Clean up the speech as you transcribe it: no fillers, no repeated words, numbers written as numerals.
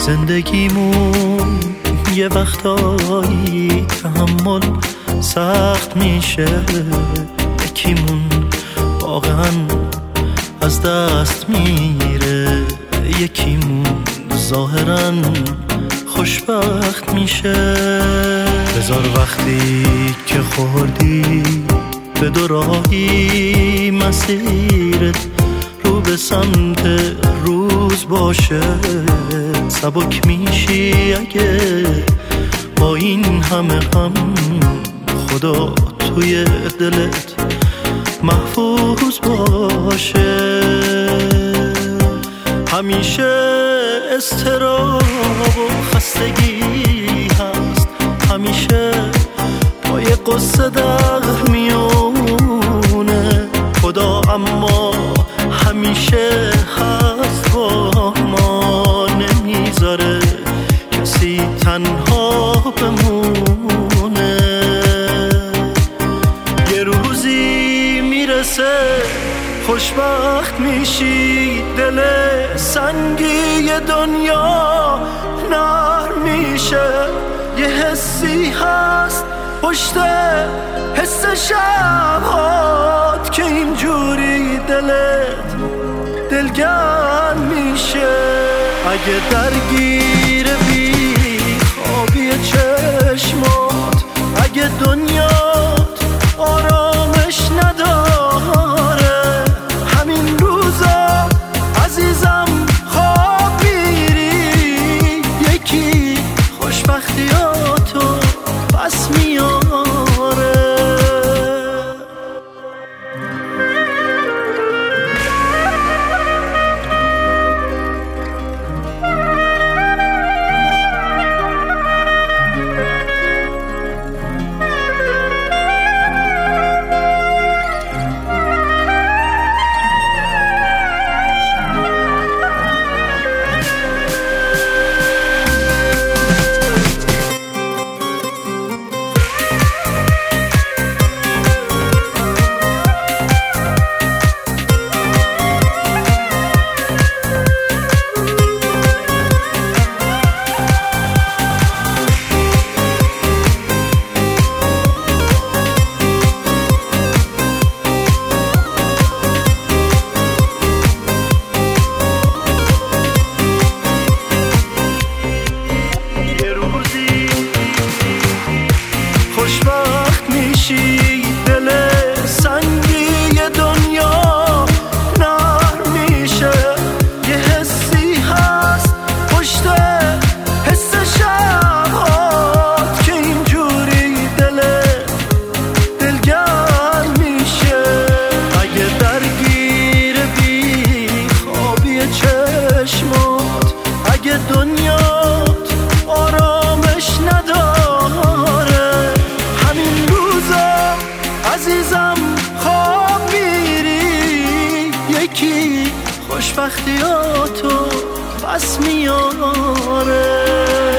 زندگیمون یه وقتایی تحمل سخت میشه، یکیمون واقعا از دست میره، یکیمون ظاهرا خوشبخت میشه. بذار وقتی که خوردی به دو راهی مسیرت رو به سمت روز باشه، سبک میشی اگه با این همه غم خدا توی دلت محفوظ باشه. همیشه اضطراب و خستگی هست، همیشه پای قصه در میونه خدا، اما همیشه هست با ما، نمیذاره کسی تنها بمونه. یه روزی میرسه خوشبخت میشی، دل سنگی دنیا نرم میشه، یه حسی هست پشت حس شبهات که اینجوری دلت دلگرم میشه. اگه درگیر بی خوابی چشمات، اگه دنیات آرامش نداره، همین روزا عزیزم خواب میری، یکی خوشبختیاتو پس میاره. خوشبخت میشی، دل سنگی دنیا نرم میشه، یه حسی هست پشت حس شبهات که اینجوری دلگرم میشه. اگه درگیر بی خوابی چشمات، اگه دنیات آرامش نداره، عزیزم خواب میری، یکی خوشبختیاتو پس میاره.